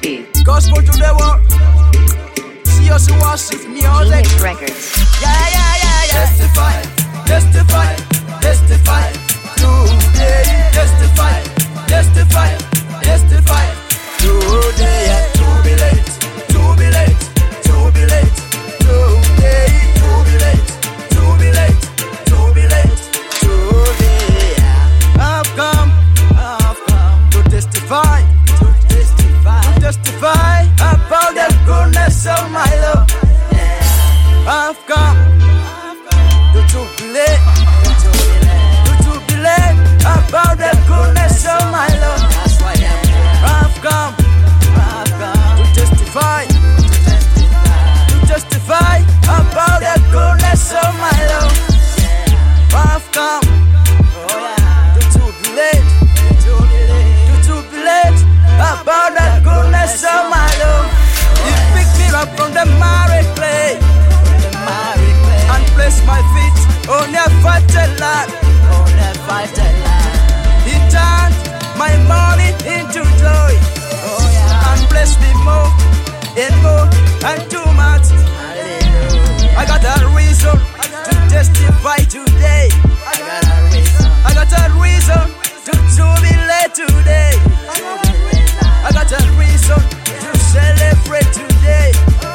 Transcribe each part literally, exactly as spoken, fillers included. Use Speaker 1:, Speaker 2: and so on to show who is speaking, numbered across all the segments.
Speaker 1: Beat.
Speaker 2: Gospel to the world. See us who worship music.
Speaker 1: Genius Records.
Speaker 2: Yeah, yeah, yeah, yeah. Testify, testify, testify. Today, testify, testify, testify. Today, yeah, to be late, to be late, to be late. Today, to be late, to be late, to be late. Today, yeah. I've come, I've come to testify, to testify, to testify about the goodness of my love. Yeah. I've come to jubilate, to jubilate about the goodness of my love. That's why I'm here. I've come, I've come to testify, to testify, to testify about the goodness of my love. I've come, oh yeah, to jubilate, to jubilate, to jubilate about the goodness of my love. He picked me up from the married clay, and placed my feet on the fertile land, on the fertile land. He turned my mourning into joy, oh yeah, and blessed me more and more and too much. Hallelujah. I got a reason to testify today. I got a reason. I got a reason to jubilate today. I got a reason to celebrate today.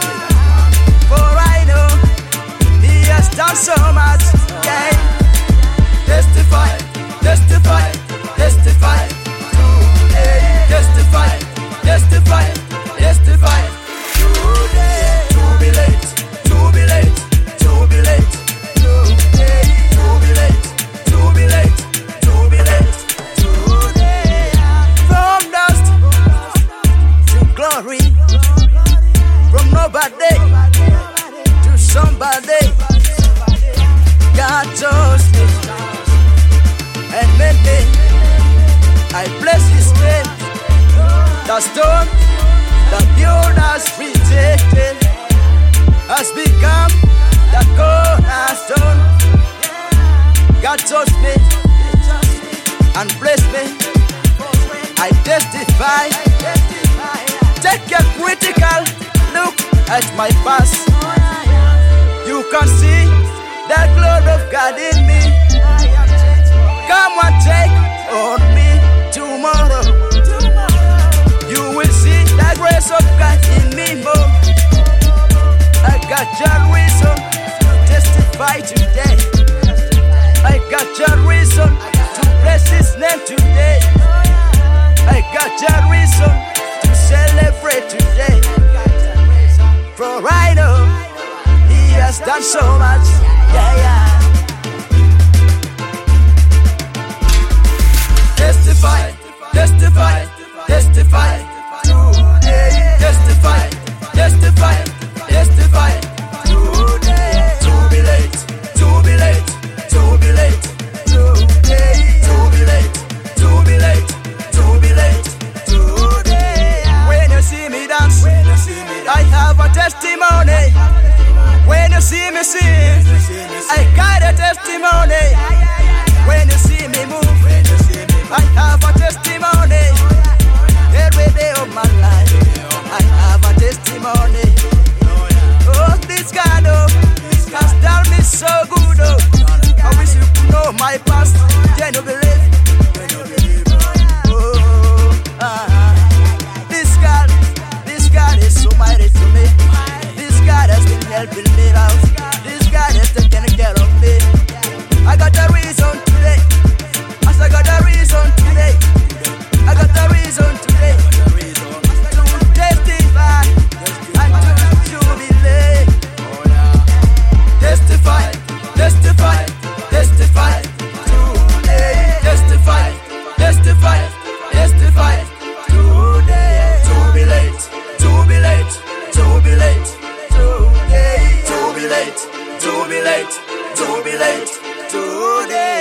Speaker 2: For I know He has done so much. Yeah. Testify, testify, testify. Today, testify, testify, testify. Today, jubilate, jubilate, jubilate. Today, jubilate, jubilate, jubilate. Today, from dust to glory, from nobody to somebody. God chose me and made me. I bless His name. The stone the builders rejected has become the cornerstone. God chose me and blessed me. I testify. Take a critical look at my past. You can see the glory of God in me. Come and take on me tomorrow. You will see the grace of God in me more. I got your reason to testify today. I got your reason to bless His name today. I got your reason to celebrate today. For I know He has done so much. Yeah, yeah. Testify, testify, testify. Today, testify, testify, testify. Today, jubilate, jubilate, jubilate. Today, jubilate, jubilate, jubilate. Today, when you see me dance, I have a testimony. When you see me sing, I got a testimony. When you see me move, I have a testimony. Every day of my life, I have a testimony. Oh, this God, oh, has done me so good, oh. I wish you could know my past, then you believe. Oh, ah, this God, this God is so mighty to me. This God has been helping me out. This God has taken care of me. I got a reason today. As I got a reason today. I got a reason today to testify and to jubilate. Testify, testify, testify. Today, testify, testify, testify. Today, jubilate, jubilate, jubilate. Today, jubilate, jubilate, jubilate. Today.